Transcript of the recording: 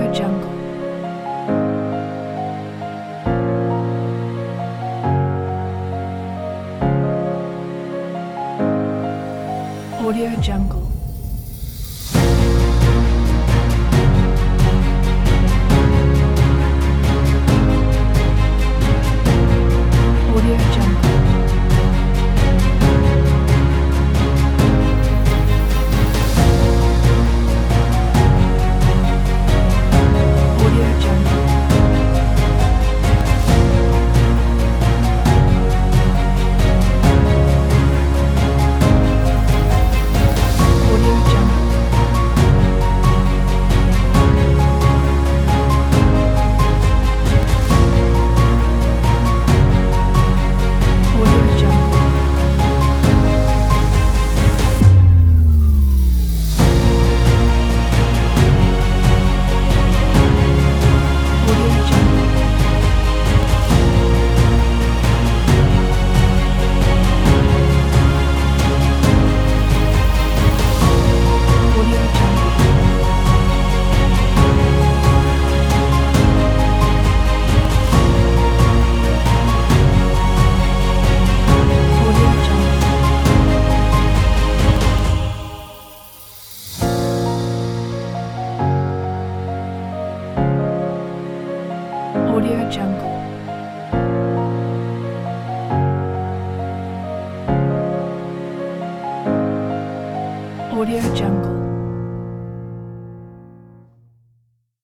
Jungle. Audio Jungle. Audio Jungle. Audio Jungle. Audio Jungle. Audio Jungle. Audio Jungle. Audio Jungle. Audio Jungle. Audio Jungle. Audio Jungle.